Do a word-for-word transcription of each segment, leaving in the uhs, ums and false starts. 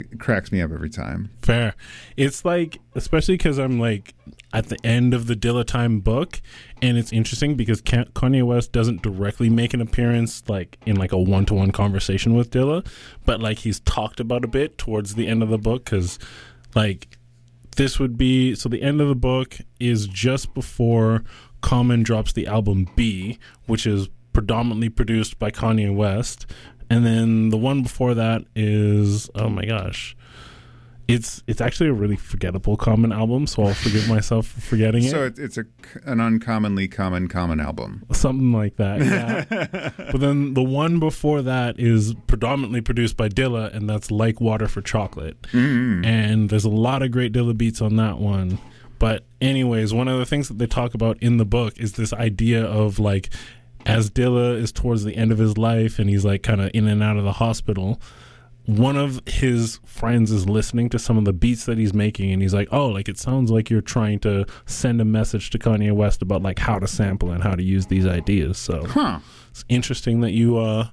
It cracks me up every time. Fair. It's like, especially because I'm like at the end of the Dilla Time book, and it's interesting because Kanye West doesn't directly make an appearance like in like a one-to-one conversation with Dilla, but like he's talked about a bit towards the end of the book, because like this would be, so the end of the book is just before Common drops the album B, which is predominantly produced by Kanye West. And then the one before that is, oh my gosh, it's it's actually a really forgettable Common album, so I'll forgive myself for forgetting it. So it's, it's a, an uncommonly common Common album. Something like that, yeah. But then the one before that is predominantly produced by Dilla, and that's Like Water for Chocolate. Mm-hmm. And there's a lot of great Dilla beats on that one. But anyways, one of the things that they talk about in the book is this idea of like, as Dilla is towards the end of his life and he's like kind of in and out of the hospital, one of his friends is listening to some of the beats that he's making, and he's like, oh, like it sounds like you're trying to send a message to Kanye West about like how to sample and how to use these ideas. So huh. It's interesting that you uh,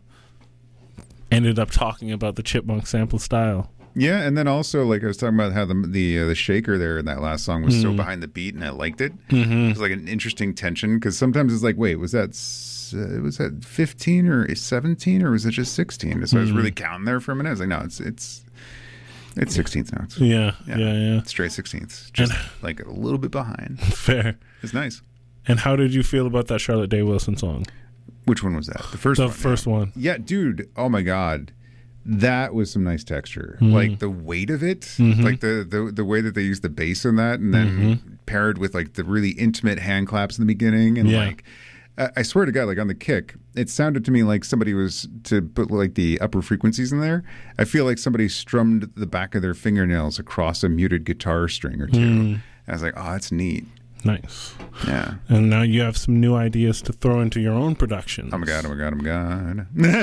ended up talking about the Chipmunk sample style. Yeah, and then also, like I was talking about how the the, uh, the shaker there in that last song was mm. so behind the beat, and I liked it. Mm-hmm. It was like an interesting tension, because sometimes it's like, wait, was that uh, was that fifteen or seventeen, or was it just sixteen? So mm. I was really counting there for a minute. I was like, no, it's it's it's sixteenth now. It's, yeah, yeah, yeah, yeah. Straight sixteenth, just and, like a little bit behind. Fair. It's nice. And how did you feel about that Charlotte Day Wilson song? Which one was that? The first the one. The first yeah. one. Yeah, dude. Oh my God. That was some nice texture. Mm-hmm. Like the weight of it, mm-hmm. like the, the the way that they used the bass in that, and then mm-hmm. paired with like the really intimate hand claps in the beginning. And yeah. like, I, I swear to God, like on the kick, it sounded to me like somebody was to put like the upper frequencies in there. I feel like somebody strummed the back of their fingernails across a muted guitar string or two. Mm. I was like, oh, that's neat. Nice. Yeah. And now you have some new ideas to throw into your own productions. Oh my God, oh my God, oh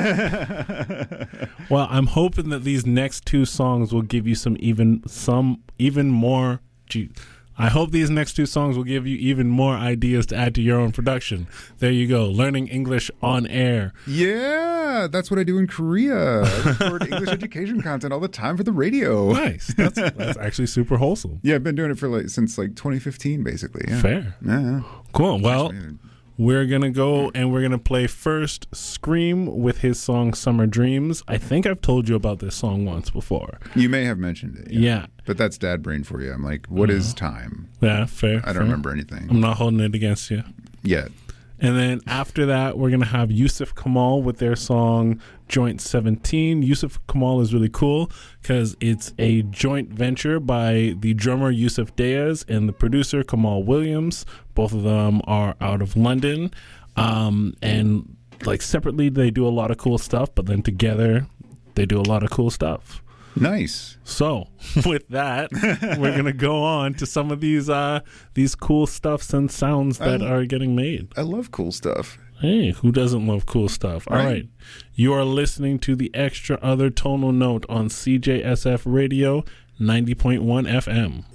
my God. Well, I'm hoping that these next two songs will give you some even some even more gee, I hope these next two songs will give you even more ideas to add to your own production. There you go. Learning English on air. Yeah, that's what I do in Korea. I record English education content all the time for the radio. Nice. That's that's actually super wholesome. Yeah, I've been doing it for like since like twenty fifteen, basically. Yeah. Fair. Yeah. Cool. Well, we're going to go and we're going to play first Scream with his song Summer Dreams. I think I've told you about this song once before. You may have mentioned it. Yeah. yeah. But that's dad brain for you. I'm like, what uh, is time? Yeah, fair. I don't fair. remember anything. I'm not holding it against you. Yet. And then after that, we're going to have Yusuf Kamal with their song Joint seventeen. Yusuf Kamal is really cool because it's a joint venture by the drummer Yusuf Diaz and the producer Kamal Williams. Both of them are out of London. Um, and like separately, they do a lot of cool stuff, but then together, they do a lot of cool stuff. Nice. So, with that, we're going to go on to some of these uh, these cool stuffs and sounds that I, are getting made. I love cool stuff. Hey, who doesn't love cool stuff? All right. right. You are listening to the Extra Other Tonal Note on C J S F Radio ninety point one F M.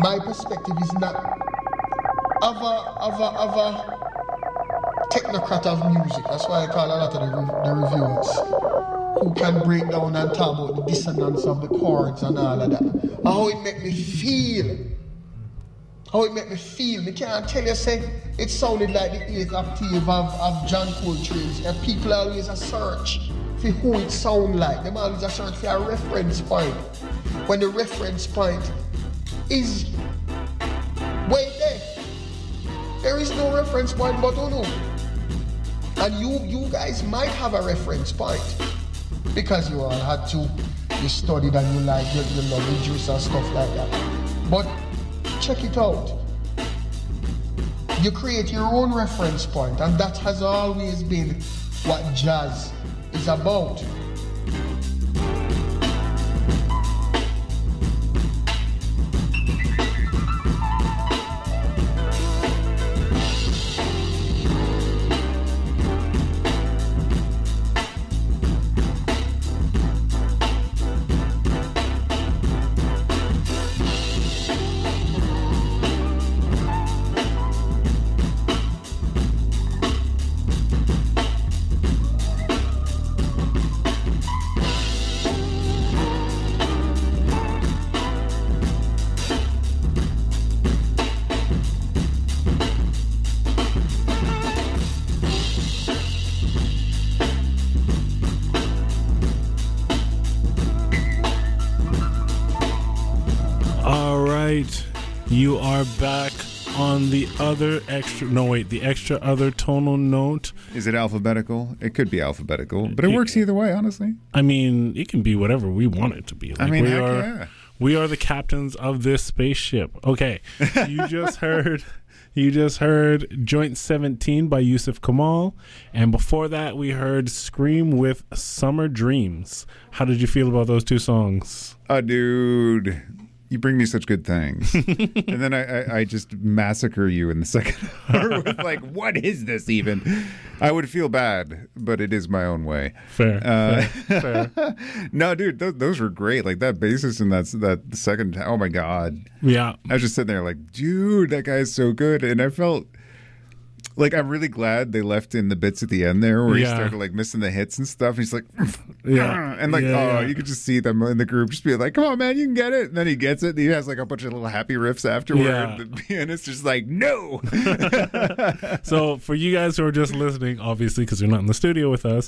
my perspective is not of a, of a, of a technocrat of music. That's why I call a lot of the, re- the reviewers who can break down and talk about the dissonance of the chords and all of that. And how it make me feel. How it make me feel. Me can't tell you, say, it sounded like the eighth octave of, of John Coltrane's. And people always a search for who it sound like. Them always a search for a reference point. When the reference point is way there. There is no reference point but oh no. And you you guys might have a reference point. Because you all had to, you studied and you like, you, you love the juice and stuff like that. But check it out. You create your own reference point, and that has always been what jazz is about. You are back on the other extra, no wait, the extra other tonal note. Is it alphabetical? It could be alphabetical, but it works either way, honestly. I mean, it can be whatever we want it to be. Like, I mean, we heck are, yeah. We are the captains of this spaceship. Okay, you just heard... You just heard Joint seventeen by Yusuf Kamal. And before that, we heard Scream with Summer Dreams. How did you feel about those two songs? Oh, dude. You bring me such good things. And then I, I, I just massacre you in the second hour with like, what is this even? I would feel bad, but it is my own way. Fair. Uh, fair, fair. No, dude, th- those were great. Like that bassist and that's that second, oh my God. Yeah. I was just sitting there like, dude, that guy is so good. And I felt like, I'm really glad they left in the bits at the end there where yeah. he started like missing the hits and stuff. He's like, yeah. And like, yeah, oh, yeah. you could just see them in the group just being like, come on, man, you can get it. And then he gets it. And he has like a bunch of little happy riffs afterward. Yeah. The pianist is like, no. So for you guys who are just listening, obviously, because you're not in the studio with us,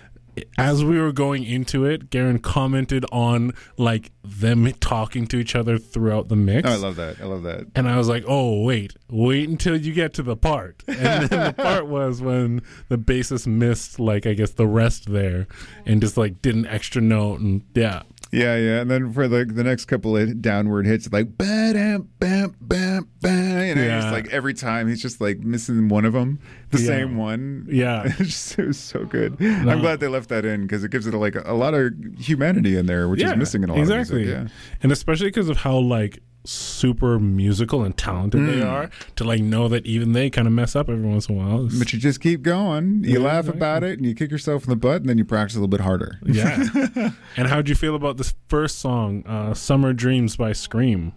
as we were going into it, Garen commented on like them talking to each other throughout the mix. Oh, I love that. I love that. And I was like, oh, wait, wait until you get to the part. And then the part was when the bassist missed, like, I guess the rest there and just like did an extra note. And yeah. Yeah, yeah. And then for like the next couple of downward hits, like, ba-dam, bam, bam, bam. You know, Yeah. just like every time he's just like missing one of them, the Yeah. same one. Yeah. It's just, it was so good. No. I'm glad they left that in because it gives it like a, a lot of humanity in there, which Yeah, is missing in a lot exactly. of music. And especially because of how like super musical and talented Mm. they are, to like know that even they kind of mess up every once in a while. Yeah. But you just keep going. You Yeah, laugh exactly. about it and you kick yourself in the butt and then you practice a little bit harder. Yeah. And how'd you feel about this first song, uh, Summer Dreams by Scream?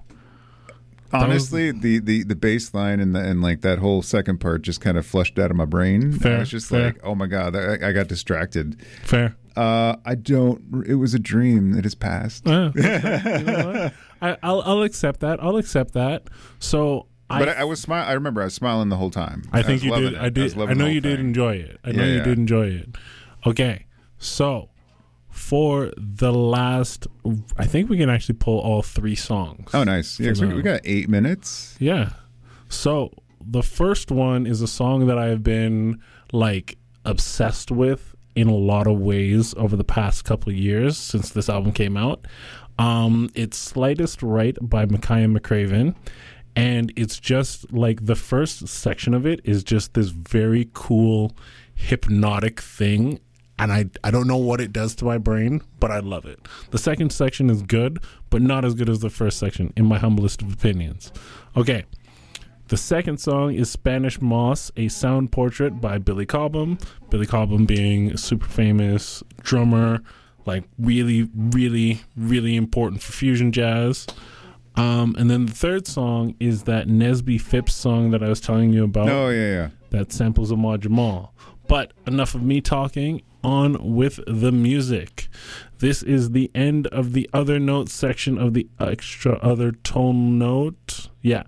Honestly, the, the, the bass line and, the, and like that whole second part just kind of flushed out of my brain. Fair, I was just fair. like, oh my God, I, I got distracted. Fair. Uh, I don't, it was a dream that has passed. Uh, you know what? I, I'll, I'll accept that. I'll accept that. So I, But I, I was smile. I remember I was smiling the whole time. I think was you loving did. it. I did. was I, loving know the you whole did thing. enjoy it. I know Yeah, you yeah. did enjoy it. Okay, so for the last, I think we can actually pull all three songs. Oh, nice. Yeah, For 'cause we, now. we got eight minutes. Yeah. So the first one is a song that I've been like obsessed with in a lot of ways over the past couple of years since this album came out. Um, it's Slightest Right by Micaiah McCraven. And it's just like the first section of it is just this very cool hypnotic thing. And I, I don't know what it does to my brain, but I love it. The second section is good, but not as good as the first section, in my humblest of opinions. Okay. The second song is Spanish Moss, a sound portrait by Billy Cobham. Billy Cobham being a super famous drummer, like really, really, really important for fusion jazz. Um, and then the third song is that Nesby Phipps song that I was telling you about. Oh, yeah, yeah. That samples Ahmad Jamal. But enough of me talking. On with the music. This is the end of the other notes section of the extra other tone note. Yeah.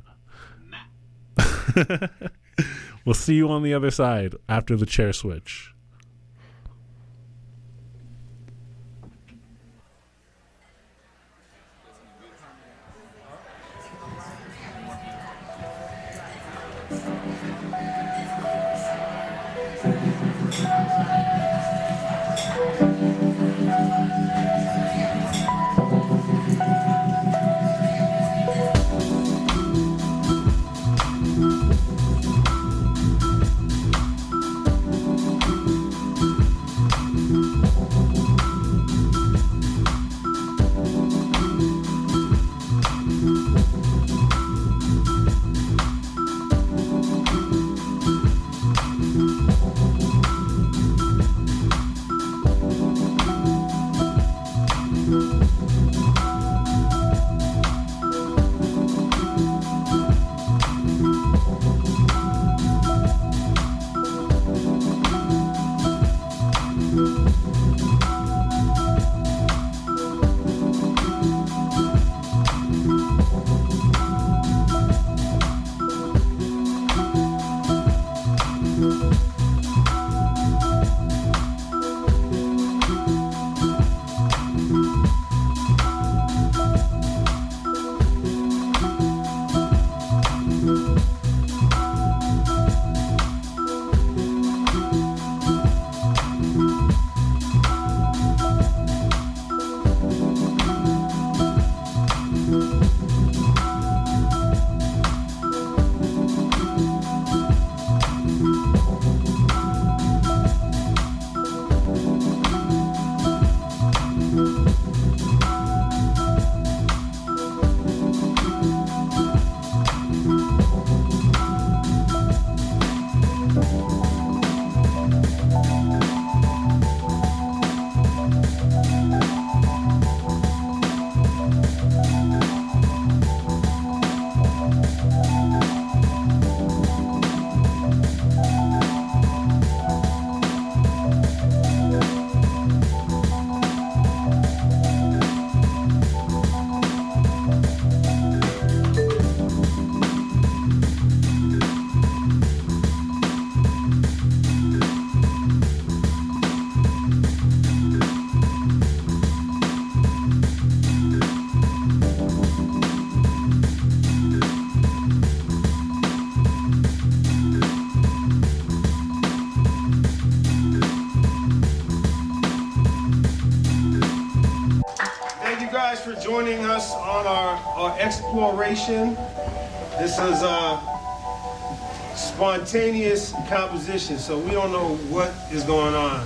We'll see you on the other side after the chair switch. For joining us on our, our exploration. This is a spontaneous composition, so we don't know what is going on.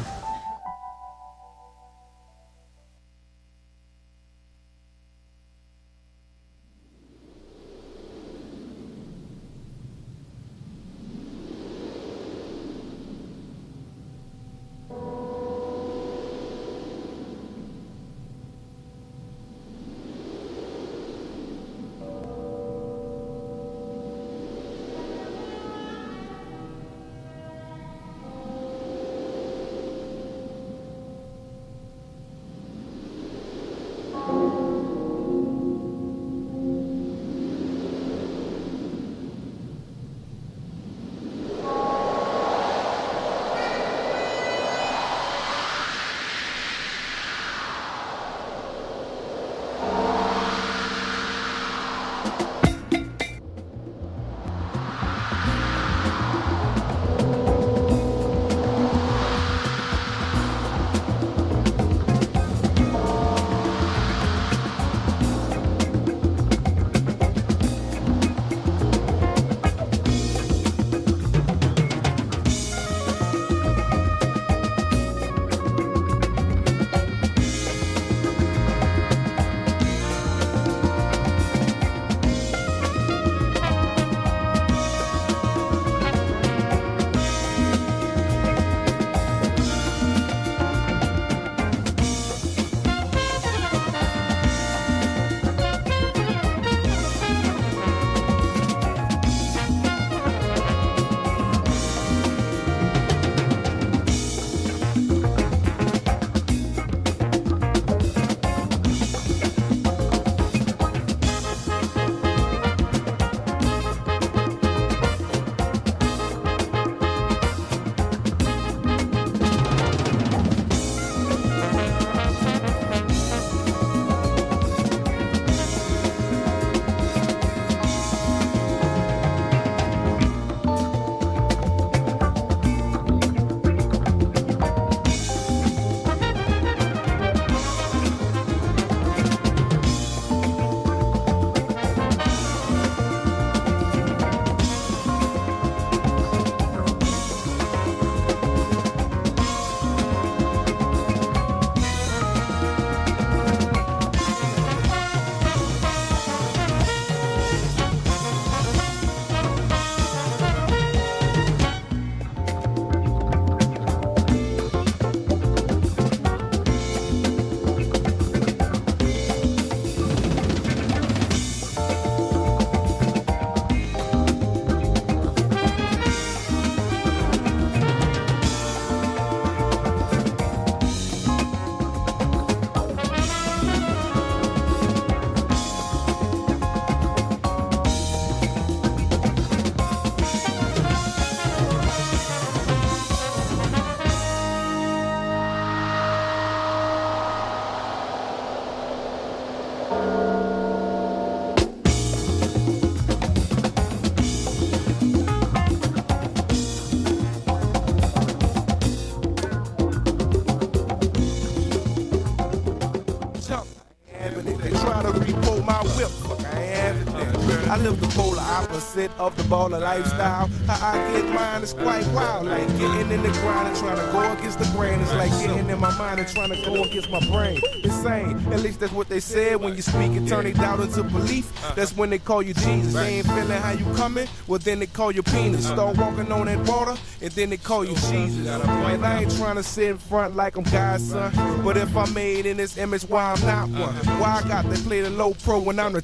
whip, fuck, I ain't having that. I live the polar opposite of the baller lifestyle. How I get mine is quite wild, like getting in the grind and trying to go against the grain. It's like getting in my mind and trying to go against my brain. Insane, at least that's what they said. When you speak and turn it doubt into belief, that's when they call you Jesus. They ain't feeling how you coming, well then they call you penis. Start walking on that water, and then they call you Jesus. And I ain't trying to sit in front like I'm God's son, but if I'm made in this image, why I'm not one? Why I got to play the low pro when I'm the